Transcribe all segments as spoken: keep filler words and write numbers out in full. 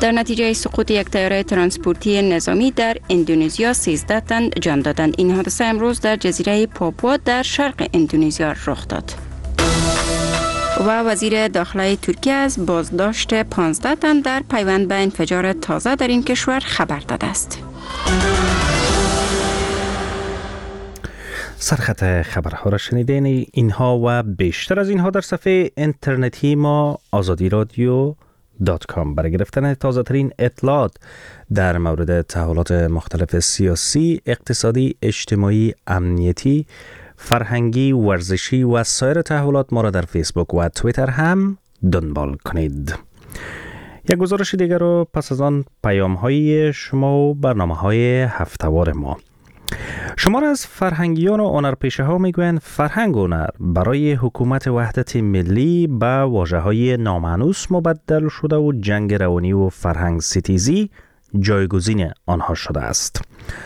در نتیجه سقوط یک طیاره ترانسپورتی نظامی در اندونزیا سیزده تن جان دادند. این حادثه امروز در جزیره پاپوا در شرق اندونزیا رخ داد. و وزیر داخلی ترکیه از بازداشت پانزده تن در پیوند به انفجار تازه در این کشور خبر داده است. سرخط خبرها را شنیدین. اینها و بیشتر از اینها در صفحه اینترنتی ما آزادی رادیو دات کام. برای گرفتن تازه ترین اطلاعات در مورد تحولات مختلف سیاسی، اقتصادی، اجتماعی، امنیتی، فرهنگی، ورزشی و سایر تحولات ما را در فیسبوک و توییتر هم دنبال کنید. یک گزارش دیگر رو پس از آن پیام های شما و برنامه های هفته‌وار ما. شمار از فرهنگیان و هنرپیشه ها میگویند فرهنگ و هنر برای حکومت وحدت ملی به واژه های نامانوس مبدل شده و جنگ روانی و فرهنگ ستیزی جایگزین آنها شده است.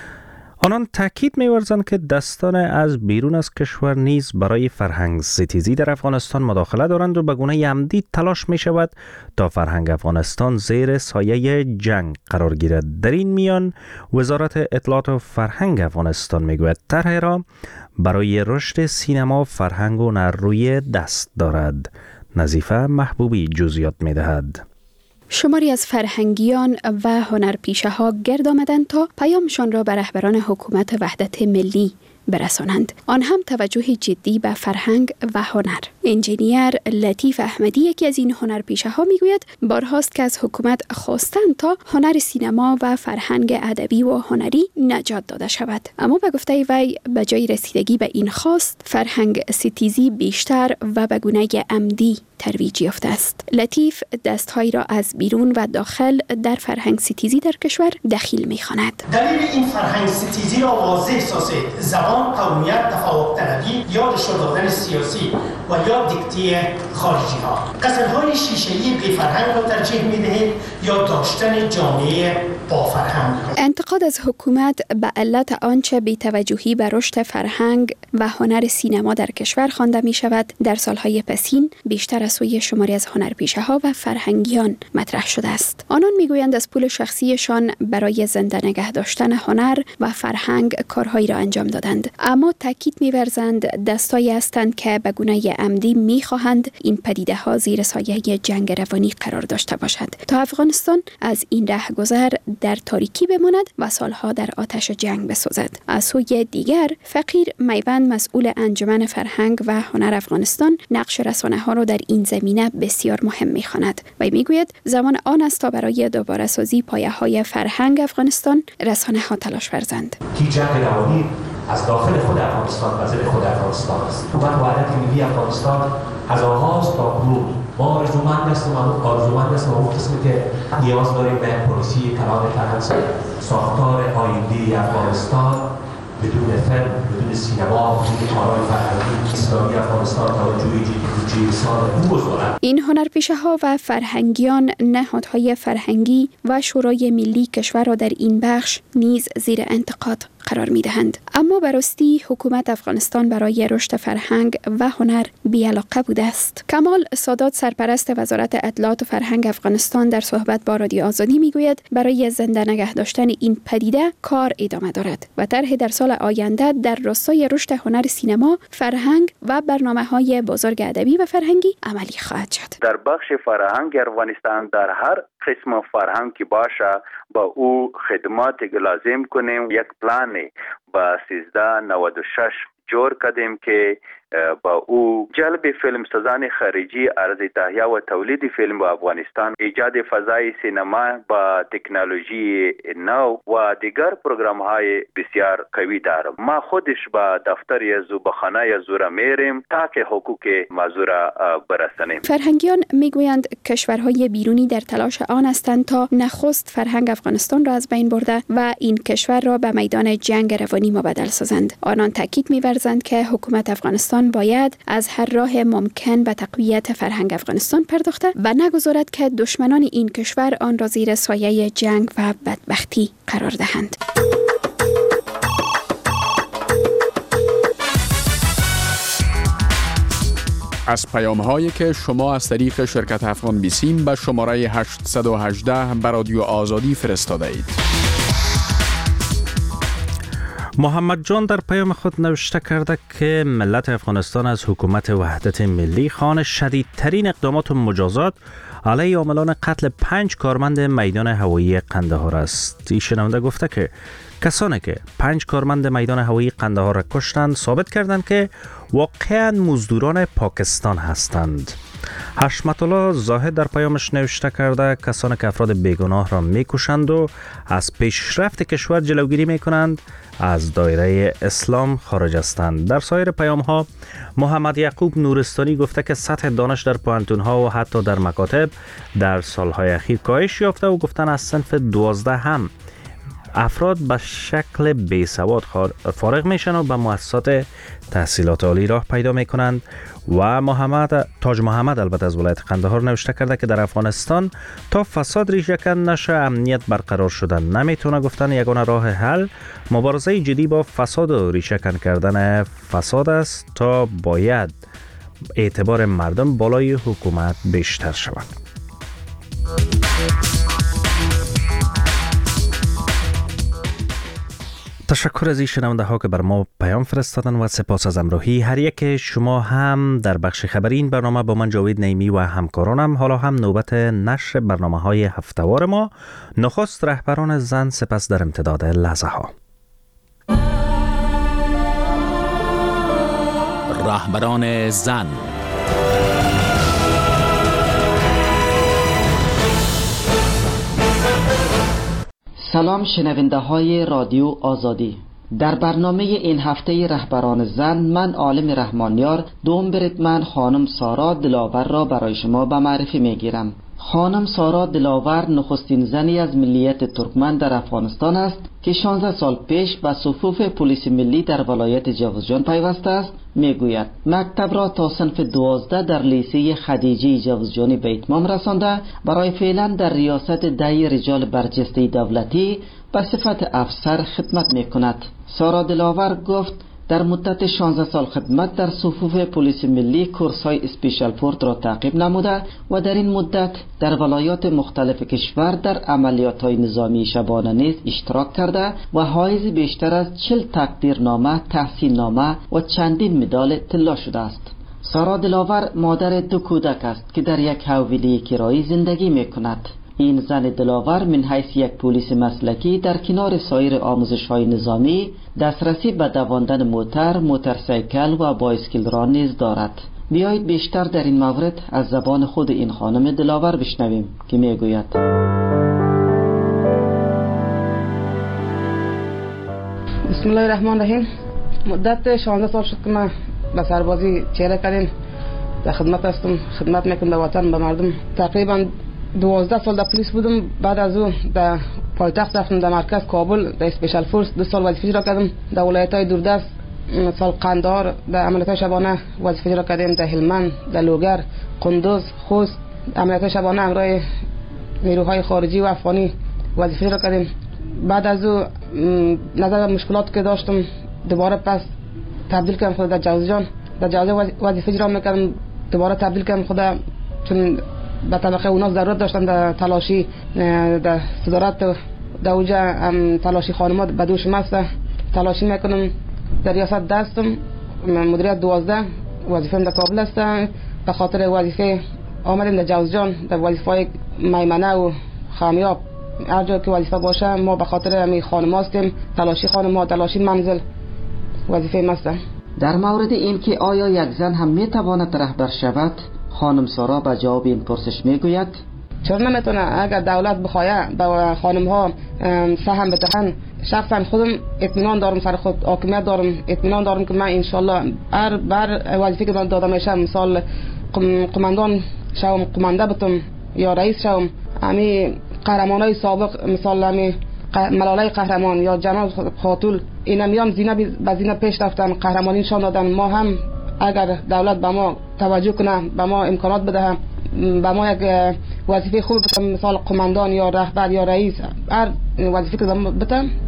آنان تاکید می‌ورزند که دستان از بیرون از کشور نیز برای فرهنگ ستیزی در افغانستان مداخله دارند و به گونه عمدی تلاش می شود تا فرهنگ افغانستان زیر سایه جنگ قرار گیرد. در این میان وزارت اطلاعات و فرهنگ افغانستان میگوید طرح را برای رشد سینما، فرهنگ و هنر روی دست دارد. نظیفه محبوبی جزئیات می‌دهد. شماری از فرهنگیان و هنرپیشه ها گرد آمدند تا پیامشان را به رهبران حکومت وحدت ملی برسانند. آن هم توجه جدی به فرهنگ و هنر. انجینیر لطیف احمدی یکی از این هنرپیشه ها میگوید بارهاست که از حکومت خواستند تا هنر سینما و فرهنگ ادبی و هنری نجات داده شود، اما به گفته وی به جای رسیدگی به این خواست فرهنگ ستیزی بیشتر و به گونه عمدی ترویج یافته است. لطیف دستهایی را از بیرون و داخل در فرهنگ ستیزی در کشور دخیل می‌خواند. دلیل این فرهنگ ستیزی را واضح سازید: زبان، قومیت، تفوق طلبی یا رشوه دادن سیاسی و یا دیکته خارجی ها. قصرهای شیشه‌ای بی فرهنگ را ترجیح می‌دهید یا داشتن جامعه با فرهنگ. انتقاد از حکومت به علت آنچه بی‌توجهی به رشد فرهنگ و هنر سینما در کشور خوانده می‌شود در سالهای پسین بیشتر از سوی شماری از هنرپیشه‌ها و فرهنگیان مطرح شده است. آنان میگویند از پول شخصیشان برای زنده نگه داشتن هنر و فرهنگ کارهایی را انجام دادند، اما تاکید می‌ورزند دستایی هستند که به گونه عمدی می‌خواهند این پدیده‌ها زیر سایه جنگ روانی قرار داشته باشد تا افغانستان از این رهگذر در تاریکی بماند و سالها در آتش جنگ بسوزد. از سوی دیگر فقیر میوند مسئول انجمن فرهنگ و هنر افغانستان نقش رسانه‌ها را در این زمینه بسیار مهم می‌خواند و میگوید زمان آن است تا برای دوباره سازی پایه‌های فرهنگ افغانستان رسانه‌ها تلاش ورزند. کی جنگ روانی از داخل خود افغانستان و ضد خود افغانستان است. حکومت وحدت ملی افغانستان از آغاز تا کنون ما آرزومند هستیم و آرزومند هستیم و قسمی که نیاز داریم به پلیسی کلان فرهنگ، ساختار آینده افغانستان بدون فیلم، بدون سینما، بدون کارهای فرهنگی اسلامی افغانستان توجهی جدی سال دو دارد. این هنرپیشه ها و فرهنگیان نهادهای فرهنگی و شورای ملی کشور را در این بخش نیز زیر انتقاد قرار می دهند. اما براستی حکومت افغانستان برای رشد فرهنگ و هنر بی‌علاقه بوده است. کمال سادات سرپرست وزارت اطلاعات و فرهنگ افغانستان در صحبت با رادیو آزادی می گوید برای زنده نگه داشتن این پدیده کار ادامه دارد و طرح در سال آینده در راستای رشد هنر سینما، فرهنگ و برنامه‌های بزرگ ادبی و فرهنگی عملی خواهد شد. در بخش فرهنگ افغانستان در هر قسم فرهنگ که باشه با او خدماتی که لازم کنیم. یک پلان با سیزده نود و شش جور کردیم که با او جلب فیلم سازان خارجی، عرض تهیه و تولید فیلم با افغانستان، ایجاد فضای سینما با تکنولوژی نو و دیگر پروگرام های بسیار قوی دارم. ما خودش با دفتر زوبخانه زورا میریم تا که حقوق مزورا برسانیم. فرهنگیان میگویند کشورهای بیرونی در تلاش آن هستند تا نخست فرهنگ افغانستان را از بین برده و این کشور را به میدان جنگ روانی مبدل سازند. آنان تاکید می‌ورزند که حکومت افغانستان باید از هر راه ممکن به تقویت فرهنگ افغانستان پرداخته و نگذارد که دشمنان این کشور آن را زیر سایه جنگ و بدبختی قرار دهند. از پیام هایی که شما از طریق شرکت افغان بیسیم به شماره هشت یک هشت به رادیو آزادی فرستاده اید. محمد جان در پیام خود نوشته کرده که ملت افغانستان از حکومت وحدت ملی خواهان شدیدترین اقدامات و مجازات علیه عاملان قتل پنج کارمند میدان هوایی قندهار است. این شنونده گفته که کسانی که پنج کارمند میدان هوایی قندهار را کشتند ثابت کردند که واقعا مزدوران پاکستان هستند. حشمت الله زاهد در پیامش نوشته کرده کسانی که افراد بیگناه را میکشند و از پیشرفت کشور جلوگیری میکنند از دایره اسلام خارج هستند. در سایر پیام ها محمد یعقوب نورستانی گفته که سطح دانش در پوهنتون ها و حتی در مکاتب در سالهای اخیر کاهش یافته و گفتن از صنف دوازده هم افراد به شکل بیسواد فارغ میشن و به مؤسسات تحصیلات عالی راه پیدا میکنند. و محمد تاج محمد البته از ولایت قندهار نوشته کرده که در افغانستان تا فساد ریشه‌کن نشه امنیت برقرار شدن نمیتونه. گفتن یگانه راه حل مبارزه جدی با فساد و ریشه‌کن کردن فساد است تا باید اعتبار مردم بالای حکومت بیشتر شود. تشکر از این شنونده ها که بر ما پیام فرستادن و سپاس از همراهی هر یک شما. هم در بخش خبری این برنامه با من جاوید نعیمی و همکارانم. حالا هم نوبت نشر برنامه های هفتهوار ما. نخست رهبران زن، سپس در امتداد لحظه ها. رهبران زن. سلام شنونده های رادیو آزادی. در برنامه این هفته رهبران زن من عالم رحمانیار دوم بریدمن خانم سارا دلاور را برای شما به معرفی می گیرم. خانم سارا دلاور نخستین زنی از ملیت ترکمن در افغانستان است که شانزده سال پیش به صفوف پلیس ملی در ولایت جوزجان پیوسته است. میگوید مکتب را تا صنف دوازده در لیسه خدیجه جوزجانی به اتمام رسانده برای فعلا در ریاست دهی رجال برجسته دولتی به صفت افسر خدمت می کند. سارا دلاور گفت در مدت شانزده سال خدمت در صفوف پلیس ملی کورس‌های اسپیشال فورس را تعقیب نموده و در این مدت در ولایات مختلف کشور در عملیات‌های نظامی شبانه نیز اشتراک کرده و حائز بیشتر از چهل تقدیرنامه، تحسین‌نامه و چندین مدال طلا شده است. سارا دلاور مادر دو کودک است که در یک حویلی کرایی زندگی می‌کند. این زن دلاور من حیث یک پلیس مسلکی در کنار سایر آموزش‌های نظامی دسترسی به دواندن موتر، موتورسیکل و بایسکل را نیز دارد. بیایید بیشتر در این مورد از زبان خود این خانم دلاور بشنویم که میگوید: بسم الله الرحمن الرحیم. مدت شانزده سال شد که من به سربازی چهره کردیم، در خدمت هستم، خدمت میکنم به وطن، به مردم. تقریبا دوازده سال در پلیس بودم. بعد از او در پایتخت رفتم، در مرکز کابل در اسپیشال فورس دو سال وظیفه اجرا کردم. در ولایت‌های دوردست سال قندهار در عملیات‌های شبانه وظیفه اجرا کردیم. در هلمند، در لوگر، قندوز، خوست عملیات‌های شبانه همراه نیروهای خارجی و افغانی وظیفه اجرا کردیم. بعد از او نظر به مشکلات که داشتم دوباره پس تبدیل کردم خود در جوزجان. در جوزجان وظیفه اجرا می‌کردم، دوباره تبدیل کردم خود، چون به طبقه اونا ضرورت داشتن در تلاشی در صدارت در اوجه تلاشی خانمات به دوش مست تلاشی میکنم. در ریاست دستم مدیریت دوازده وظیفه در کابل است. به خاطر وظیفه آمدیم در جوزجان در وظیفه میمنه و خامیاب، هر جا که وظیفه باشه ما به خاطر همین خانم هستیم، تلاشی خانم، تلاشی منزل وظیفه مست. در مورد این که آیا یک زن هم میتواند رهبر شود، خانم سارا به جواب این پرسش میگوید: چرا نمیتونه؟ اگر دولت بخواه به خانم ها سهم بدهن، شخصا خودم اطمینان دارم، سر خود حاکمیت دارم، اطمینان دارم که من انشالله هر بر وظیفه که داده میشه، مثال قماندان شوم، قمانده بتم یا رئیس شوم، همین قهرمانای سابق مثال همین ملاله قهرمان یا جناب خاتون، اینا میام زینه به زینه پیش رفتن، قهرمانی نشان دادن. ما هم اگر دولت به ما توجه کنه، به ما امکانات بده، به ما یک وظیفه خوب بده، مثال قماندان یا رهبر یا رئیس، هر وظیفه که بده،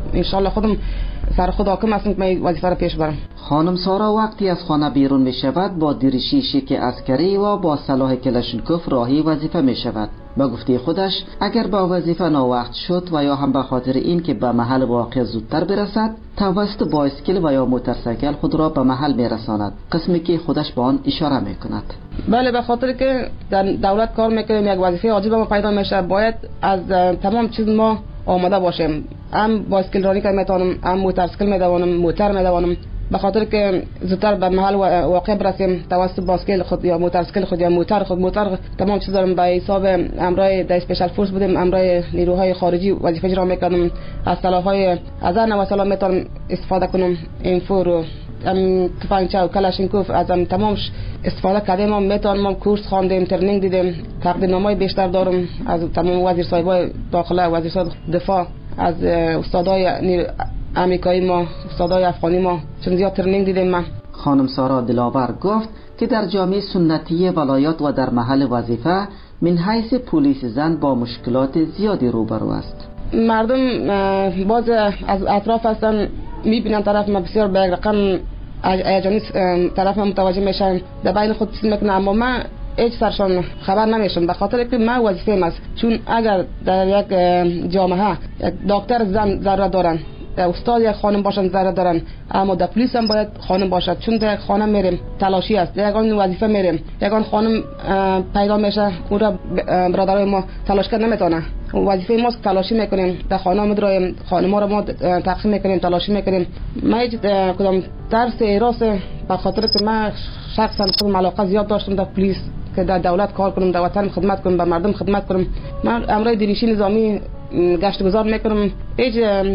ان خودم سر خود حاکم هستم که من وظیفه را پیش برم. خانم سارا وقتی از خانه بیرون می شود با دریشی شیک عسکری و با سلاح کلاشینکوف راهی وظیفه می شود. با گفته خودش اگر با وظیفه ناوقت شد و یا هم به خاطر این که به محل واقع زودتر برسد توسط بایسکل و یا موتورسیکل خود را به محل می رساند، قسمی که خودش به آن اشاره می کند. بله، به خاطر که در دولت کار میکنیم یک وظیفه واجب ما پیدا میشه، باید از تمام چیز ما آماده باشیم. هم بایسکل رانی که میتونم، هم موتورسیکل میدوانم، موتور میدوانم، به خاطر که زودتر به محل واقع برسیم توسط بایسکل خود یا موتورسیکل خود یا موتور خود. موتور تمام چیز دارم به حساب امرای در اسپیشال فورس بودیم، امرای نیروهای خارجی وظیفه اجرا میکردم. از سلاح‌های از نوع سلاح میتونم استفاده کنم، اینفور و ام تفنگچه و کلاشینکوف از ام تمامش استفاده کردیم. ما میتونم کورس خواندیم، ترنینگ دیدیم، تقدیرنامه بیشتر دارم از تمام وزیر صاحبای داخله، وزیر صاحب دفاع، از استادای امریکایی ما، استادای افغانی ما، چون زیاد ترنینگ دیدیم. من خانم سارا دلاور گفت که در جامعه سنتی ولایات و در محل وظیفه من حیث پلیس زن با مشکلات زیادی روبرو است. مردم باز از اطراف هستن میبینن طرف ما بسیار به یک رقم هیجانی طرف ما متوجه میشن، در بین خود چیز میکنن، اما من هیچ سرشان خبر نمیشم به خاطر که من وظیفه است. چون اگر در یک جامعه یک دکتر زن ضرورت دارن، استاد یک خانم باشن ضرورت دارن، اما در پلیس هم باید خانم باشد. چون در یک خانم میریم تلاشی است، در یگان وظیفه میریم، یگان خانم پیدا میشه، اون را برادرای ما تلاش کرد نمیتونه. وظیفه ماست که تلاشی میکنیم، در خانه مدرایم خانم‌ها را ما تقسیم میکنیم، تلاشی میکنیم. من هیچ کدام ترس ایراس به خاطر که من شخصا خودم علاقه زیاد داشتم در پلیس که در دولت کار کنم، در وطن خدمت کنم، به مردم خدمت کنم. من امرای دریشی نظامی گشت گذار میکنم، هیچ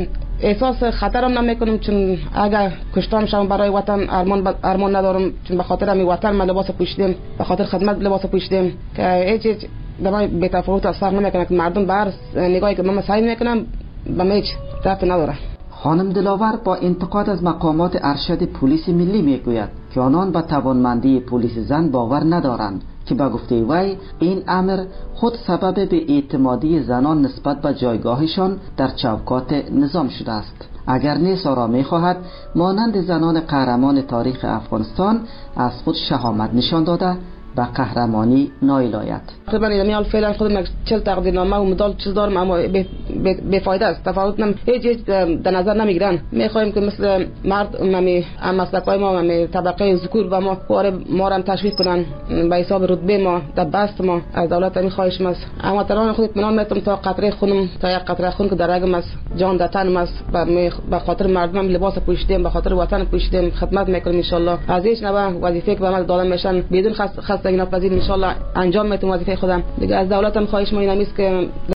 احساس خطرم نمیکنم، چون اگر کشتم شوم برای وطن ارمان ارمان ندارم، چون به خاطر همین وطن من لباس پوشیدم، به خاطر خدمت لباس پوشیدم که هیچ هیچ دمای بی تفاوت از فرق نمیکنه که مردم بر نگاهی که من سعی میکنم به هیچ طرف نداره. خانم دلاور با انتقاد از مقامات ارشد پلیس ملی میگوید که آنان به توانمندی پلیس زن باور ندارند که به گفته وی این امر خود سبب به اعتمادی زنان نسبت به جایگاهشان در چوکات نظام شده است. اگر نیز آرا می‌خواهد مانند زنان قهرمان تاریخ افغانستان از خود شهامت نشان داده به قهرمانی نایل آید. تقریبا یعنی حال فعلا خودم چهل تقدیرنامه و مدال چیز دارم، اما بی‌فایده است. تفاوت نم هیچ هیچ در نظر نمیگیرن. میخوایم که مثل مرد ممی مسلکای ما ممی طبقه ذکور و ما کار ما را تشویق کنن به حساب رتبه ما در بست ما از دولت می خواهشم است. اما تران خود اطمینان میتونم تا قطره خونم تا یک قطره خون که در رگم است، جان در تنم است، به خاطر مردم لباس پوشیدم، به خاطر وطن پوشیدم، خدمت میکنم ان شاء الله. از هیچ نوع وظیفه که به من دادن میشن بدون خستگی ناپذیر ان شاء الله انجام میتونم وظیفه خودم. دیگه از دولتم خواهش ما این است که